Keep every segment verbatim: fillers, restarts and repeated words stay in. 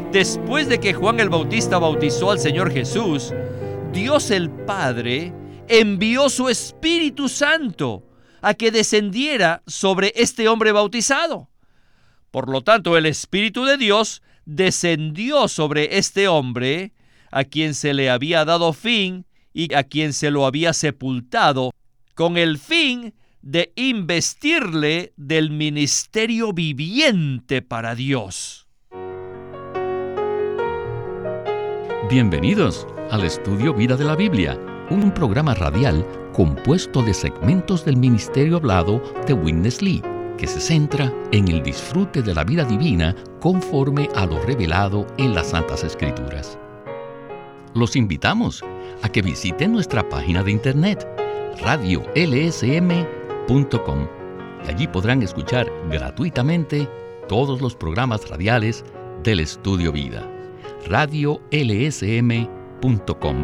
Después de que Juan el Bautista bautizó al Señor Jesús, Dios el Padre envió su Espíritu Santo a que descendiera sobre este hombre bautizado. Por lo tanto, el Espíritu de Dios descendió sobre este hombre, a quien se le había dado fin y a quien se lo había sepultado, con el fin de investirle del ministerio viviente para Dios. Bienvenidos al Estudio Vida de la Biblia, un programa radial compuesto de segmentos del ministerio hablado de Witness Lee, que se centra en el disfrute de la vida divina conforme a lo revelado en las Santas Escrituras. Los invitamos a que visiten nuestra página de internet, radio l s m punto com, y allí podrán escuchar gratuitamente todos los programas radiales del Estudio Vida. radio l s m punto com.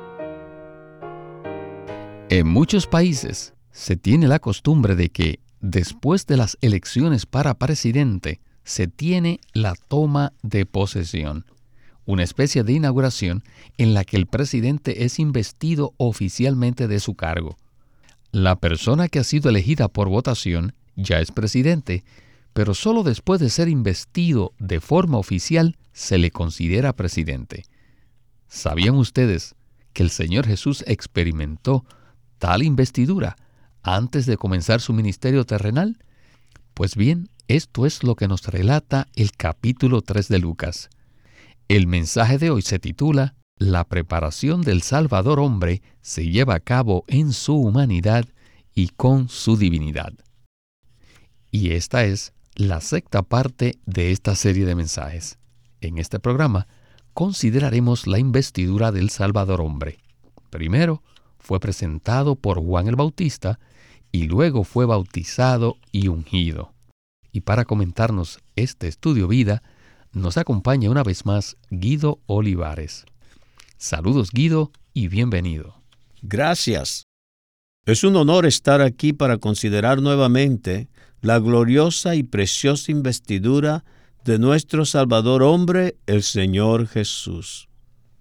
En muchos países se tiene la costumbre de que, después de las elecciones para presidente, se tiene la toma de posesión, una especie de inauguración en la que el presidente es investido oficialmente de su cargo. La persona que ha sido elegida por votación ya es presidente, pero solo después de ser investido de forma oficial se le considera presidente. ¿Sabían ustedes que el Señor Jesús experimentó tal investidura antes de comenzar su ministerio terrenal? Pues bien, esto es lo que nos relata el capítulo tres de Lucas. El mensaje de hoy se titula La preparación del Salvador hombre se lleva a cabo en su humanidad y con su divinidad. Y esta es la sexta parte de esta serie de mensajes. En este programa consideraremos la investidura del Salvador hombre. Primero fue presentado por Juan el Bautista y luego fue bautizado y ungido. Y para comentarnos este estudio vida, nos acompaña una vez más Guido Olivares. Saludos, Guido, y bienvenido. Gracias. Es un honor estar aquí para considerar nuevamente la gloriosa y preciosa investidura de nuestro Salvador hombre, el Señor Jesús.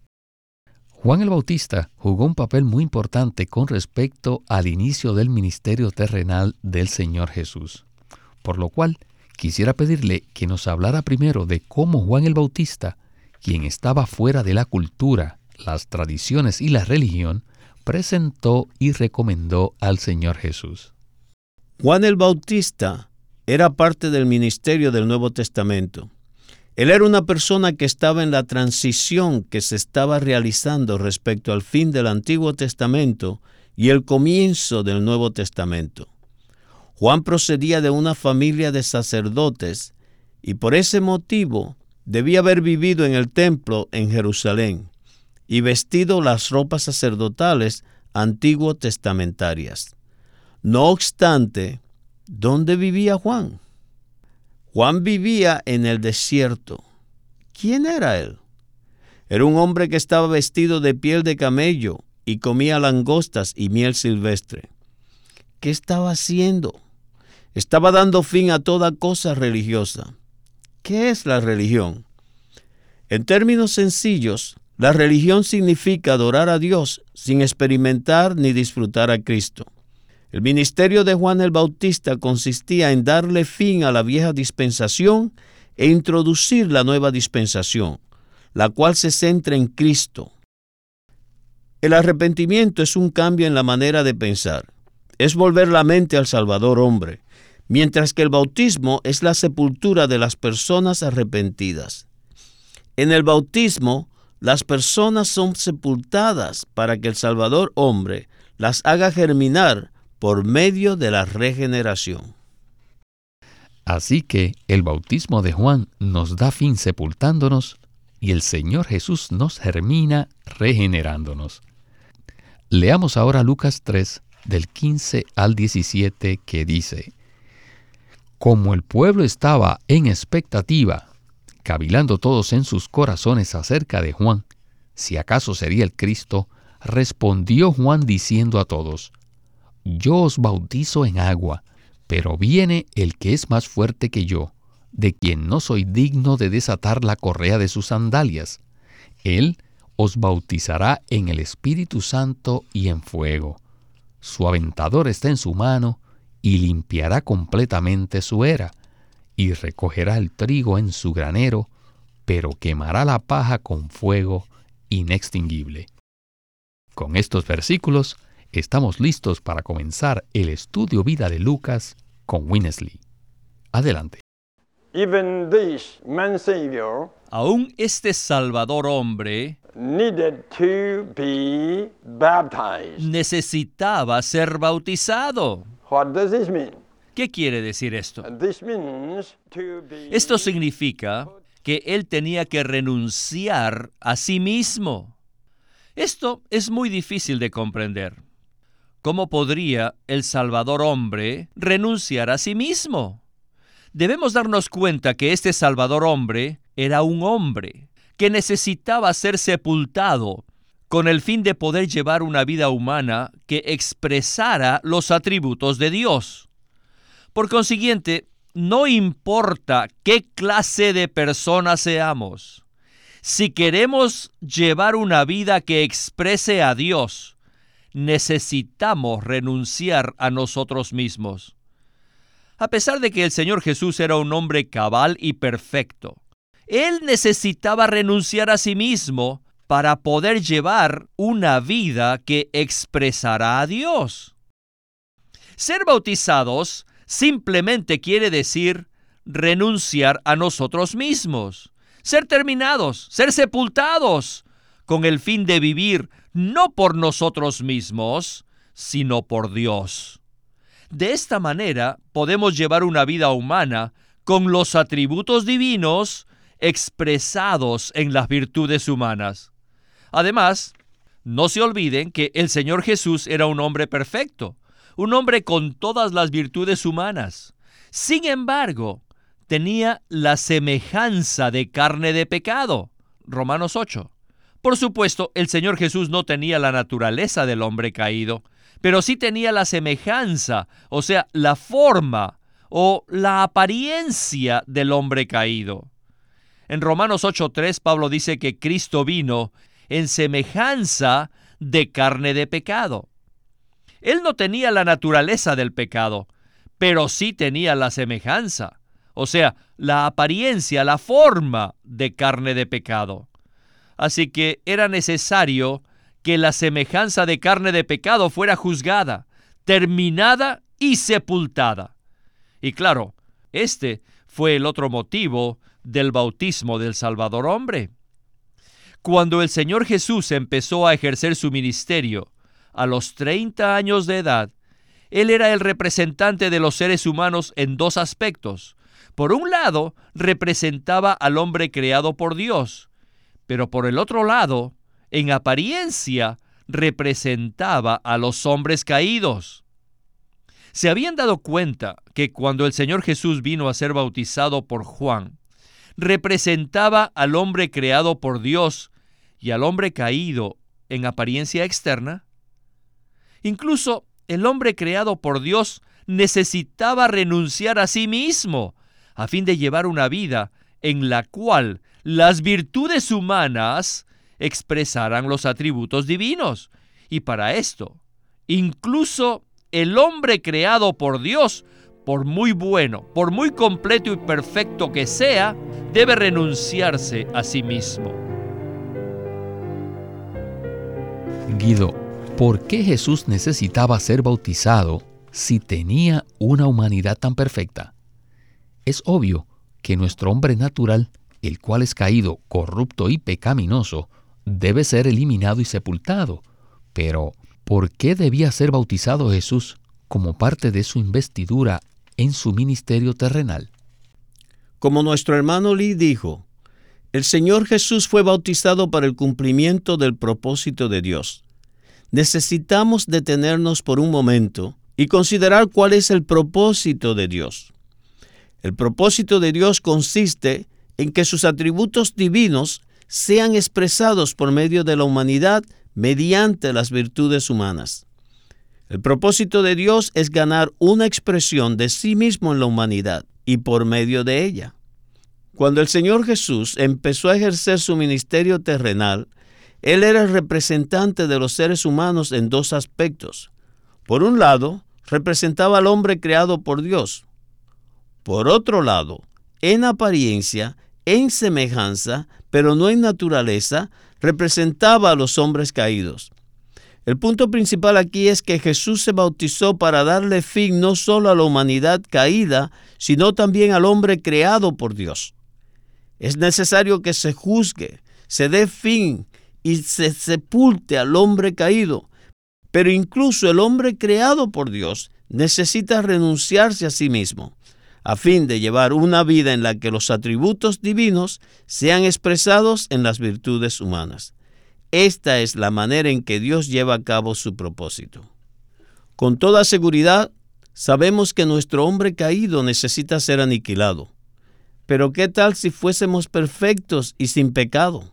Juan el Bautista jugó un papel muy importante con respecto al inicio del ministerio terrenal del Señor Jesús, por lo cual quisiera pedirle que nos hablara primero de cómo Juan el Bautista, quien estaba fuera de la cultura, las tradiciones y la religión, presentó y recomendó al Señor Jesús. Juan el Bautista era parte del ministerio del Nuevo Testamento. Él era una persona que estaba en la transición que se estaba realizando respecto al fin del Antiguo Testamento y el comienzo del Nuevo Testamento. Juan procedía de una familia de sacerdotes y por ese motivo debía haber vivido en el templo en Jerusalén y vestido las ropas sacerdotales antiguo testamentarias. No obstante, ¿dónde vivía Juan? Juan vivía en el desierto. ¿Quién era él? Era un hombre que estaba vestido de piel de camello y comía langostas y miel silvestre. ¿Qué estaba haciendo? Estaba dando fin a toda cosa religiosa. ¿Qué es la religión? En términos sencillos, la religión significa adorar a Dios sin experimentar ni disfrutar a Cristo. El ministerio de Juan el Bautista consistía en darle fin a la vieja dispensación e introducir la nueva dispensación, la cual se centra en Cristo. El arrepentimiento es un cambio en la manera de pensar, es volver la mente al Salvador hombre, mientras que el bautismo es la sepultura de las personas arrepentidas. En el bautismo, las personas son sepultadas para que el Salvador hombre las haga germinar por medio de la regeneración. Así que el bautismo de Juan nos da fin sepultándonos y el Señor Jesús nos germina regenerándonos. Leamos ahora Lucas tres, del quince al diecisiete, que dice: Como el pueblo estaba en expectativa, cavilando todos en sus corazones acerca de Juan, si acaso sería el Cristo, respondió Juan diciendo a todos: Yo os bautizo en agua, pero viene el que es más fuerte que yo, de quien no soy digno de desatar la correa de sus sandalias. Él os bautizará en el Espíritu Santo y en fuego. Su aventador está en su mano, y limpiará completamente su era, y recogerá el trigo en su granero, pero quemará la paja con fuego inextinguible. Con estos versículos, estamos listos para comenzar el estudio vida de Lucas con Winnesley. Adelante. Even this man Savior Aún este Salvador hombre needed to be baptized. necesitaba ser bautizado. What does this mean? ¿Qué quiere decir esto? This means to be Esto significa que él tenía que renunciar a sí mismo. Esto es muy difícil de comprender. ¿Cómo podría el Salvador hombre renunciar a sí mismo? Debemos darnos cuenta que este Salvador hombre era un hombre que necesitaba ser sepultado con el fin de poder llevar una vida humana que expresara los atributos de Dios. Por consiguiente, no importa qué clase de personas seamos, si queremos llevar una vida que exprese a Dios, necesitamos renunciar a nosotros mismos. A pesar de que el Señor Jesús era un hombre cabal y perfecto, Él necesitaba renunciar a sí mismo para poder llevar una vida que expresará a Dios. Ser bautizados simplemente quiere decir renunciar a nosotros mismos, ser terminados, ser sepultados, con el fin de vivir no por nosotros mismos, sino por Dios. De esta manera podemos llevar una vida humana con los atributos divinos expresados en las virtudes humanas. Además, no se olviden que el Señor Jesús era un hombre perfecto, un hombre con todas las virtudes humanas. Sin embargo, tenía la semejanza de carne de pecado. Romanos ocho. Por supuesto, el Señor Jesús no tenía la naturaleza del hombre caído, pero sí tenía la semejanza, o sea, la forma o la apariencia del hombre caído. En Romanos ocho tres, Pablo dice que Cristo vino en semejanza de carne de pecado. Él no tenía la naturaleza del pecado, pero sí tenía la semejanza, o sea, la apariencia, la forma de carne de pecado. Así que era necesario que la semejanza de carne de pecado fuera juzgada, terminada y sepultada. Y claro, este fue el otro motivo del bautismo del Salvador hombre. Cuando el Señor Jesús empezó a ejercer su ministerio a los treinta años de edad, Él era el representante de los seres humanos en dos aspectos. Por un lado, representaba al hombre creado por Dios, pero por el otro lado, en apariencia, representaba a los hombres caídos. ¿Se habían dado cuenta que cuando el Señor Jesús vino a ser bautizado por Juan, representaba al hombre creado por Dios y al hombre caído en apariencia externa? Incluso el hombre creado por Dios necesitaba renunciar a sí mismo a fin de llevar una vida en la cual las virtudes humanas expresaran los atributos divinos. Y para esto, incluso el hombre creado por Dios, por muy bueno, por muy completo y perfecto que sea, debe renunciarse a sí mismo. Guido, ¿por qué Jesús necesitaba ser bautizado si tenía una humanidad tan perfecta? Es obvio que nuestro hombre natural, el cual es caído, corrupto y pecaminoso, debe ser eliminado y sepultado. Pero, ¿por qué debía ser bautizado Jesús como parte de su investidura en su ministerio terrenal? Como nuestro hermano Lee dijo, el Señor Jesús fue bautizado para el cumplimiento del propósito de Dios. Necesitamos detenernos por un momento y considerar cuál es el propósito de Dios. El propósito de Dios consiste en que sus atributos divinos sean expresados por medio de la humanidad mediante las virtudes humanas. El propósito de Dios es ganar una expresión de sí mismo en la humanidad y por medio de ella. Cuando el Señor Jesús empezó a ejercer su ministerio terrenal, Él era el representante de los seres humanos en dos aspectos. Por un lado, representaba al hombre creado por Dios. Por otro lado, en apariencia, en semejanza, pero no en naturaleza, representaba a los hombres caídos. El punto principal aquí es que Jesús se bautizó para darle fin no solo a la humanidad caída, sino también al hombre creado por Dios. Es necesario que se juzgue, se dé fin y se sepulte al hombre caído. Pero incluso el hombre creado por Dios necesita renunciarse a sí mismo, a fin de llevar una vida en la que los atributos divinos sean expresados en las virtudes humanas. Esta es la manera en que Dios lleva a cabo su propósito. Con toda seguridad, sabemos que nuestro hombre caído necesita ser aniquilado. Pero ¿qué tal si fuésemos perfectos y sin pecado?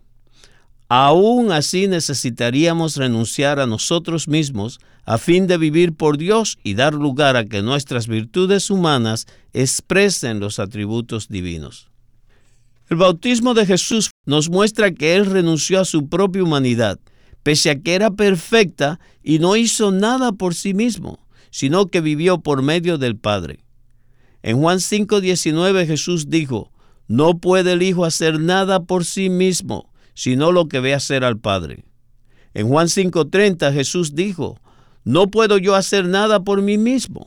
Aún así necesitaríamos renunciar a nosotros mismos a fin de vivir por Dios y dar lugar a que nuestras virtudes humanas expresen los atributos divinos. El bautismo de Jesús nos muestra que Él renunció a su propia humanidad, pese a que era perfecta y no hizo nada por sí mismo, sino que vivió por medio del Padre. En Juan cinco diecinueve Jesús dijo, «No puede el Hijo hacer nada por sí mismo, sino lo que ve hacer al Padre». En Juan cinco treinta Jesús dijo, «No puedo yo hacer nada por mí mismo».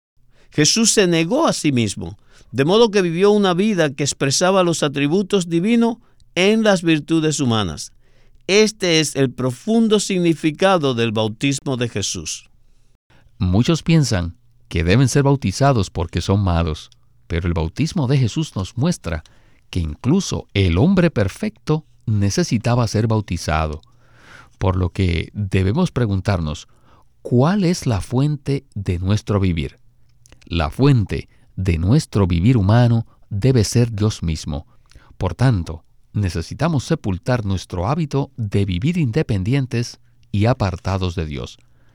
Jesús se negó a sí mismo, de modo que vivió una vida que expresaba los atributos divinos en las virtudes humanas. Este es el profundo significado del bautismo de Jesús. Muchos piensan que deben ser bautizados porque son malos, pero el bautismo de Jesús nos muestra que incluso el hombre perfecto necesitaba ser bautizado, por lo que debemos preguntarnos, ¿cuál es la fuente de nuestro vivir? La fuente de nuestro vivir humano debe ser Dios mismo. Por tanto, necesitamos sepultar nuestro hábito de vivir independientes y apartados de Dios.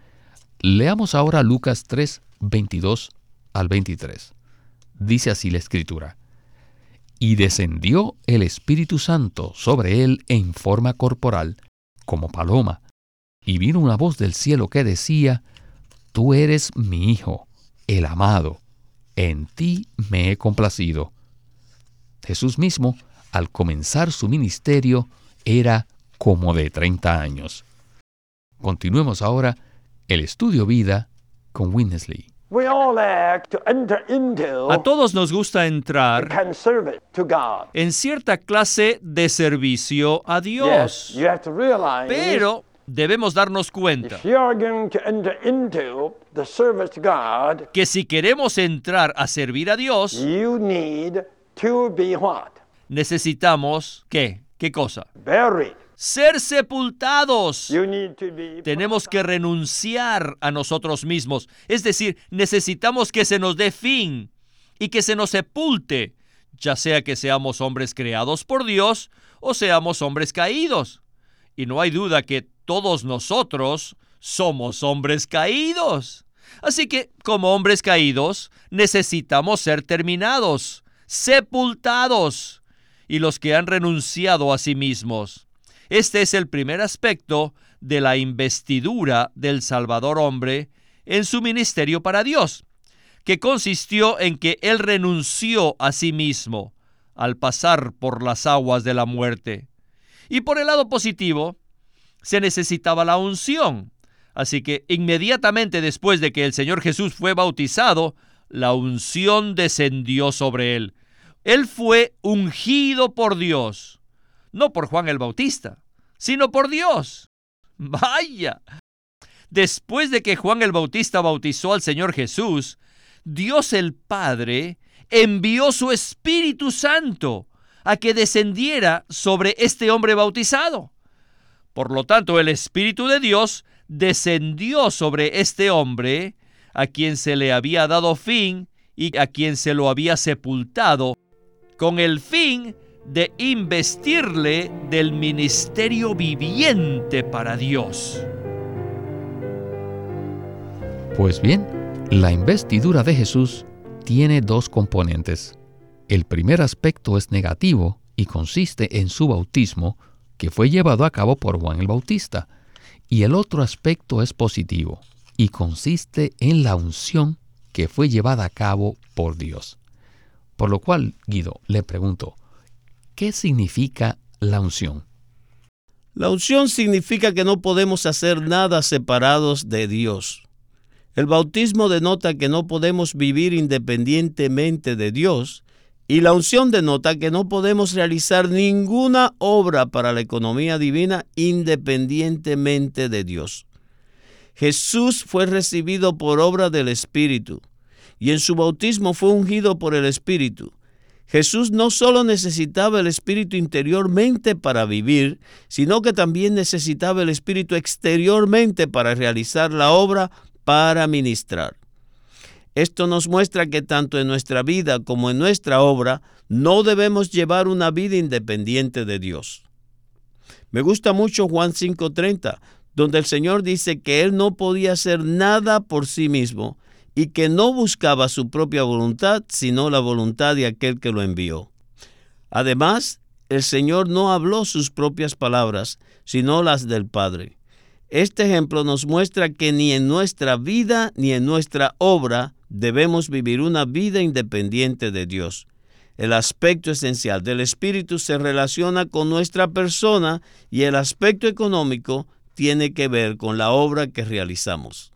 Leamos ahora Lucas tres, veintidós al veintitrés. Dice así la Escritura: «Y descendió el Espíritu Santo sobre él en forma corporal, como paloma, y vino una voz del cielo que decía, Tú eres mi Hijo, el amado, en ti me he complacido». Jesús mismo, al comenzar su ministerio, era como de treinta años. Continuemos ahora el estudio vida con Winnesley. We all like to enter into A todos nos gusta entrar can serve it to God. en cierta clase de servicio a Yes, Dios. you have to realize Pero debemos darnos cuenta if you are going to enter into the service to God, que si queremos entrar a servir a Dios, you need to be what? necesitamos, ¿qué? ¿Qué cosa? Buried. Ser sepultados. You need to be Tenemos que renunciar a nosotros mismos. Es decir, necesitamos que se nos dé fin y que se nos sepulte, ya sea que seamos hombres creados por Dios o seamos hombres caídos. Y no hay duda que todos nosotros somos hombres caídos. Así que, como hombres caídos, necesitamos ser terminados, sepultados, y los que han renunciado a sí mismos. Este es el primer aspecto de la investidura del Salvador hombre en su ministerio para Dios, que consistió en que Él renunció a sí mismo al pasar por las aguas de la muerte. Y por el lado positivo, se necesitaba la unción. Así que inmediatamente después de que el Señor Jesús fue bautizado, la unción descendió sobre Él. Él fue ungido por Dios. No por Juan el Bautista, sino por Dios. ¡Vaya! Después de que Juan el Bautista bautizó al Señor Jesús, Dios el Padre envió su Espíritu Santo a que descendiera sobre este hombre bautizado. Por lo tanto, el Espíritu de Dios descendió sobre este hombre a quien se le había dado fin y a quien se lo había sepultado, con el fin de investirle del ministerio viviente para Dios. Pues bien, la investidura de Jesús tiene dos componentes. El primer aspecto es negativo y consiste en su bautismo, que fue llevado a cabo por Juan el Bautista. Y el otro aspecto es positivo y consiste en la unción que fue llevada a cabo por Dios. Por lo cual, Guido, le pregunto, ¿qué significa la unción? La unción significa que no podemos hacer nada separados de Dios. El bautismo denota que no podemos vivir independientemente de Dios, y la unción denota que no podemos realizar ninguna obra para la economía divina independientemente de Dios. Jesús fue recibido por obra del Espíritu, y en su bautismo fue ungido por el Espíritu. Jesús no solo necesitaba el Espíritu interiormente para vivir, sino que también necesitaba el Espíritu exteriormente para realizar la obra, para ministrar. Esto nos muestra que tanto en nuestra vida como en nuestra obra no debemos llevar una vida independiente de Dios. Me gusta mucho Juan cinco treinta, donde el Señor dice que Él no podía hacer nada por sí mismo y que no buscaba su propia voluntad, sino la voluntad de aquel que lo envió. Además, el Señor no habló sus propias palabras, sino las del Padre. Este ejemplo nos muestra que ni en nuestra vida ni en nuestra obra debemos vivir una vida independiente de Dios. El aspecto esencial del Espíritu se relaciona con nuestra persona y el aspecto económico tiene que ver con la obra que realizamos.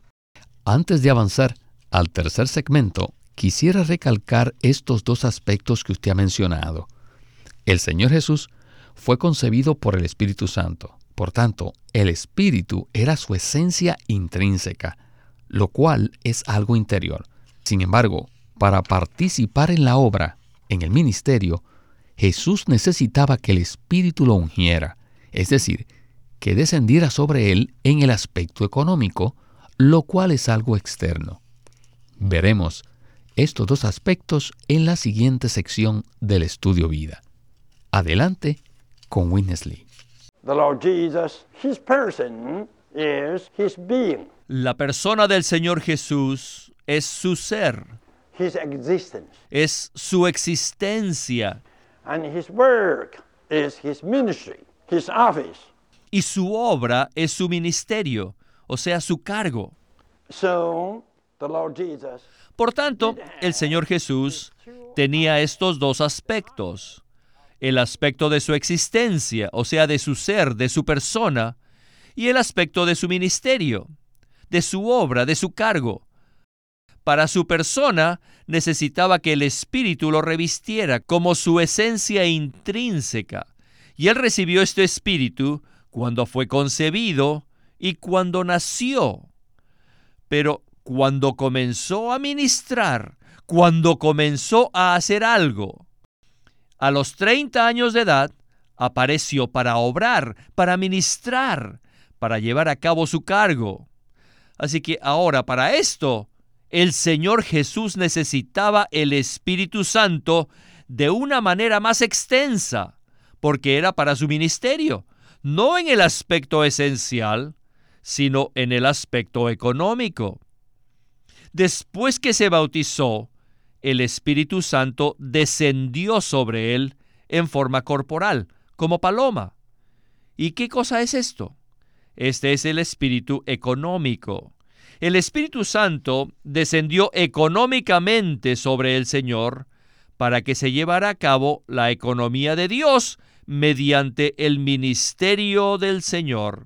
Antes de avanzar al tercer segmento, quisiera recalcar estos dos aspectos que usted ha mencionado. El Señor Jesús fue concebido por el Espíritu Santo. Por tanto, el Espíritu era su esencia intrínseca, lo cual es algo interior. Sin embargo, para participar en la obra, en el ministerio, Jesús necesitaba que el Espíritu lo ungiera, es decir, que descendiera sobre él en el aspecto económico, lo cual es algo externo. Veremos estos dos aspectos en la siguiente sección del Estudio Vida. Adelante con Witness Lee. The Lord Jesus, His person is His being, La persona del Señor Jesús es su ser, His existence, es su existencia, and His work is His ministry, His office. y su obra es su ministerio, o sea, su cargo. So, the Lord Jesus, Por tanto, el Señor Jesús tenía estos dos aspectos. El aspecto de su existencia, o sea, de su ser, de su persona, y el aspecto de su ministerio, de su obra, de su cargo. Para su persona, necesitaba que el Espíritu lo revistiera como su esencia intrínseca, y él recibió este Espíritu cuando fue concebido y cuando nació. Pero cuando comenzó a ministrar, cuando comenzó a hacer algo, a los treinta años de edad, apareció para obrar, para ministrar, para llevar a cabo su cargo. Así que ahora, para esto, el Señor Jesús necesitaba el Espíritu Santo de una manera más extensa, porque era para su ministerio, no en el aspecto esencial, sino en el aspecto económico. Después que se bautizó, el Espíritu Santo descendió sobre él en forma corporal, como paloma. ¿Y qué cosa es esto? Este es el espíritu económico. El Espíritu Santo descendió económicamente sobre el Señor para que se llevara a cabo la economía de Dios mediante el ministerio del Señor.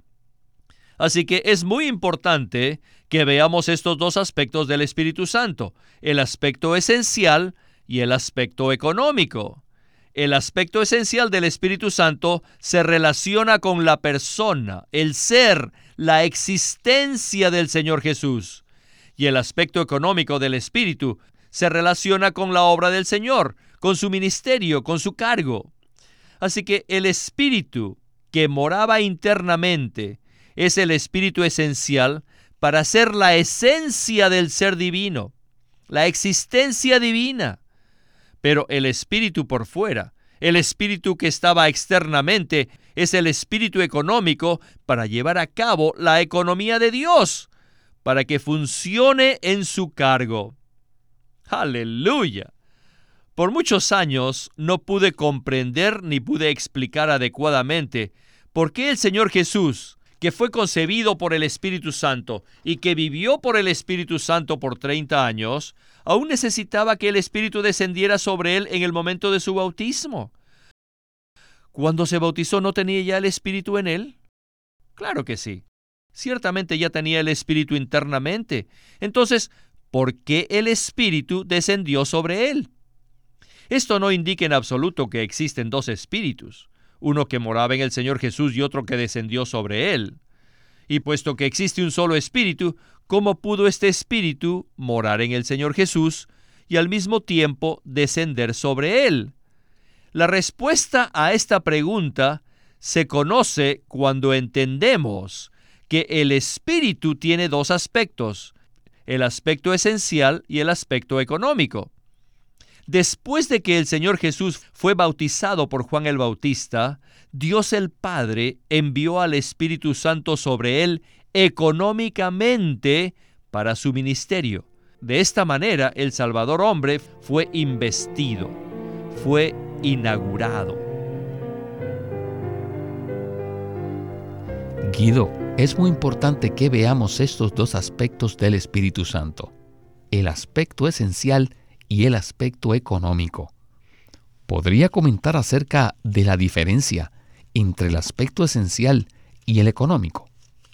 Así que es muy importante que veamos estos dos aspectos del Espíritu Santo, el aspecto esencial y el aspecto económico. El aspecto esencial del Espíritu Santo se relaciona con la persona, el ser, la existencia del Señor Jesús. Y el aspecto económico del Espíritu se relaciona con la obra del Señor, con su ministerio, con su cargo. Así que el Espíritu que moraba internamente es el Espíritu esencial para ser la esencia del ser divino, la existencia divina. Pero el Espíritu por fuera, el Espíritu que estaba externamente, es el Espíritu económico para llevar a cabo la economía de Dios, para que funcione en su cargo. ¡Aleluya! Por muchos años no pude comprender ni pude explicar adecuadamente por qué el Señor Jesús, que fue concebido por el Espíritu Santo y que vivió por el Espíritu Santo por treinta años, aún necesitaba que el Espíritu descendiera sobre él en el momento de su bautismo. ¿Cuando se bautizó no tenía ya el Espíritu en él? Claro que sí. Ciertamente ya tenía el Espíritu internamente. Entonces, ¿por qué el Espíritu descendió sobre él? Esto no indica en absoluto que existen dos espíritus, uno que moraba en el Señor Jesús y otro que descendió sobre él. Y puesto que existe un solo espíritu, ¿cómo pudo este espíritu morar en el Señor Jesús y al mismo tiempo descender sobre él? La respuesta a esta pregunta se conoce cuando entendemos que el espíritu tiene dos aspectos, el aspecto esencial y el aspecto económico. Después de que el Señor Jesús fue bautizado por Juan el Bautista, Dios el Padre envió al Espíritu Santo sobre él económicamente para su ministerio. De esta manera, el Salvador hombre fue investido, fue inaugurado. Guido, es muy importante que veamos estos dos aspectos del Espíritu Santo, el aspecto esencial y el aspecto económico. ¿Podría comentar acerca de la diferencia entre el aspecto esencial y el económico?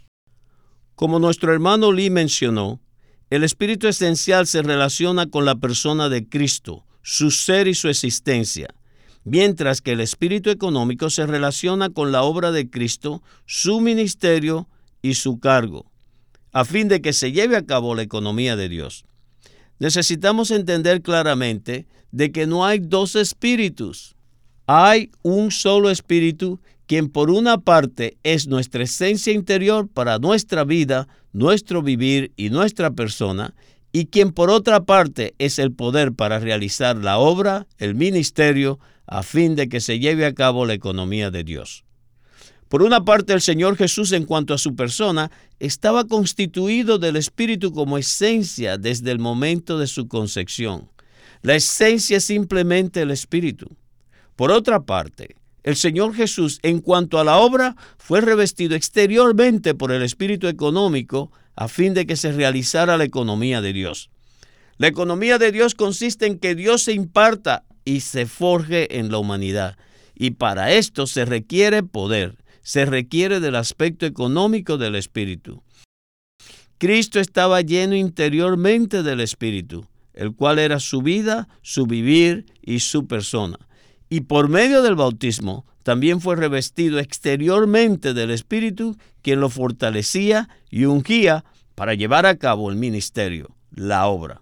Como nuestro hermano Lee mencionó, el espíritu esencial se relaciona con la persona de Cristo, su ser y su existencia, mientras que el espíritu económico se relaciona con la obra de Cristo, su ministerio y su cargo, a fin de que se lleve a cabo la economía de Dios. Necesitamos entender claramente de que no hay dos espíritus. Hay un solo espíritu, quien por una parte es nuestra esencia interior para nuestra vida, nuestro vivir y nuestra persona, y quien por otra parte es el poder para realizar la obra, el ministerio, a fin de que se lleve a cabo la economía de Dios. Por una parte, el Señor Jesús, en cuanto a su persona, estaba constituido del Espíritu como esencia desde el momento de su concepción. La esencia es simplemente el Espíritu. Por otra parte, el Señor Jesús, en cuanto a la obra, fue revestido exteriormente por el Espíritu económico a fin de que se realizara la economía de Dios. La economía de Dios consiste en que Dios se imparta y se forje en la humanidad. Y para esto se requiere poder. Se requiere del aspecto económico del Espíritu. Cristo estaba lleno interiormente del Espíritu, el cual era su vida, su vivir y su persona. Y por medio del bautismo también fue revestido exteriormente del Espíritu, quien lo fortalecía y ungía para llevar a cabo el ministerio, la obra.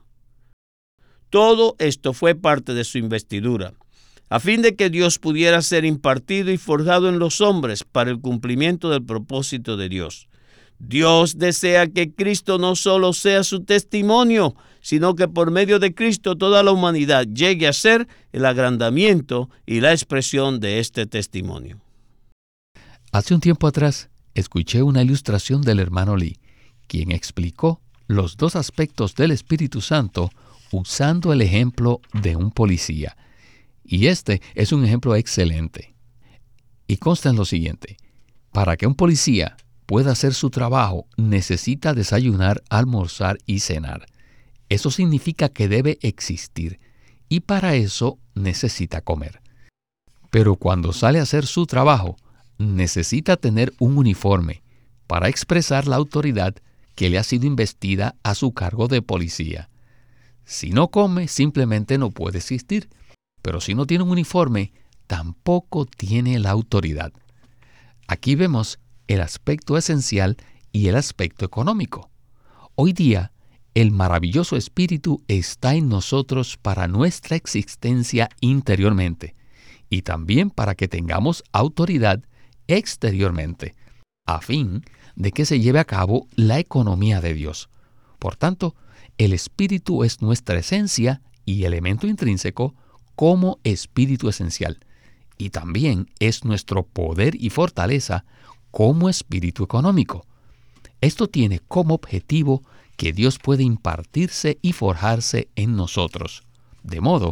Todo esto fue parte de su investidura, a fin de que Dios pudiera ser impartido y forjado en los hombres para el cumplimiento del propósito de Dios. Dios desea que Cristo no solo sea su testimonio, sino que por medio de Cristo toda la humanidad llegue a ser el agrandamiento y la expresión de este testimonio. Hace un tiempo atrás, escuché una ilustración del hermano Lee, quien explicó los dos aspectos del Espíritu Santo usando el ejemplo de un policía. Y este es un ejemplo excelente. Y consta en lo siguiente: para que un policía pueda hacer su trabajo, necesita desayunar, almorzar y cenar. Eso significa que debe existir, y para eso necesita comer. Pero cuando sale a hacer su trabajo, necesita tener un uniforme para expresar la autoridad que le ha sido investida a su cargo de policía. Si no come, simplemente no puede existir. Pero si no tiene un uniforme, tampoco tiene la autoridad. Aquí vemos el aspecto esencial y el aspecto económico. Hoy día, el maravilloso Espíritu está en nosotros para nuestra existencia interiormente y también para que tengamos autoridad exteriormente, a fin de que se lleve a cabo la economía de Dios. Por tanto, el Espíritu es nuestra esencia y elemento intrínseco como espíritu esencial, y también es nuestro poder y fortaleza como espíritu económico. Esto tiene como objetivo que Dios puede impartirse y forjarse en nosotros, de modo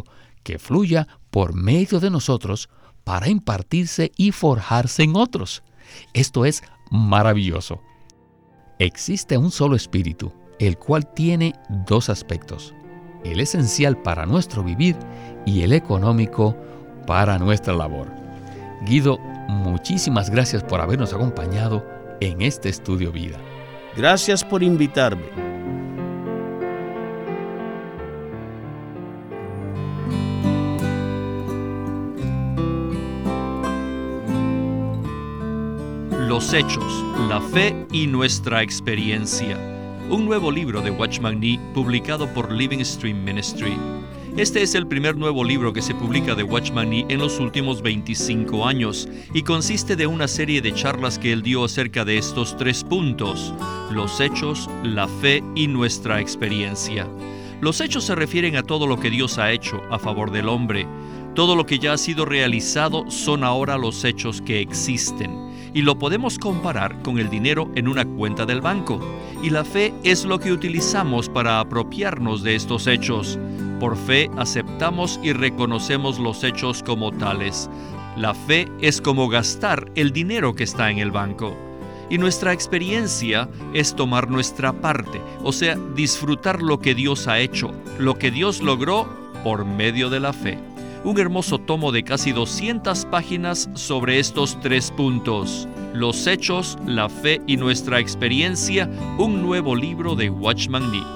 que fluya por medio de nosotros para impartirse y forjarse en otros. Esto es maravilloso. Existe un solo espíritu, el cual tiene dos aspectos: el esencial para nuestro vivir y el económico para nuestra labor. Guido, muchísimas gracias por habernos acompañado en este Estudio Vida. Gracias por invitarme. Los Hechos, la Fe y nuestra experiencia. Un nuevo libro de Watchman Nee publicado por Living Stream Ministry. Este es el primer nuevo libro que se publica de Watchman Nee en los últimos veinticinco años y consiste de una serie de charlas que él dio acerca de estos tres puntos: los hechos, la fe y nuestra experiencia. Los hechos se refieren a todo lo que Dios ha hecho a favor del hombre. Todo lo que ya ha sido realizado son ahora los hechos que existen. Y lo podemos comparar con el dinero en una cuenta del banco. Y la fe es lo que utilizamos para apropiarnos de estos hechos. Por fe aceptamos y reconocemos los hechos como tales. La fe es como gastar el dinero que está en el banco. Y nuestra experiencia es tomar nuestra parte, o sea, disfrutar lo que Dios ha hecho, lo que Dios logró por medio de la fe. Un hermoso tomo de casi doscientas páginas sobre estos tres puntos: los hechos, la fe y nuestra experiencia, un nuevo libro de Watchman Nee.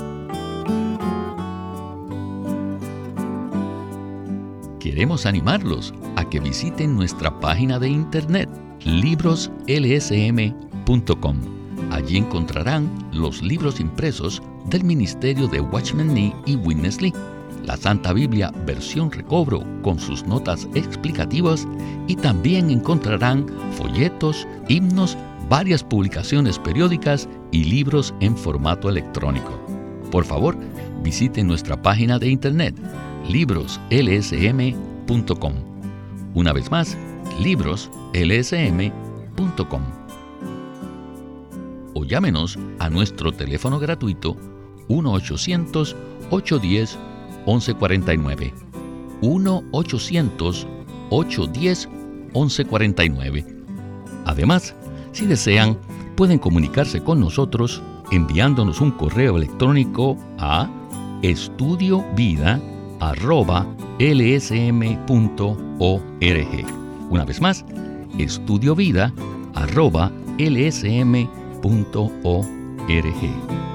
Queremos animarlos a que visiten nuestra página de internet, libros l s m punto com. Allí encontrarán los libros impresos del ministerio de Watchman Nee y Witness Lee, la Santa Biblia versión recobro con sus notas explicativas, y también encontrarán folletos, himnos, varias publicaciones periódicas y libros en formato electrónico. Por favor, visiten nuestra página de internet, libros l s m punto com. Una vez más, libros l s m punto com. O llámenos a nuestro teléfono gratuito uno ochocientos, ocho uno cero, once cuarenta y nueve, uno ochocientos, ocho uno cero, once cuarenta y nueve. Además, si desean, pueden comunicarse con nosotros enviándonos un correo electrónico a estudiovida arroba l s m punto org. Una vez más, estudiovida arroba l s m punto org.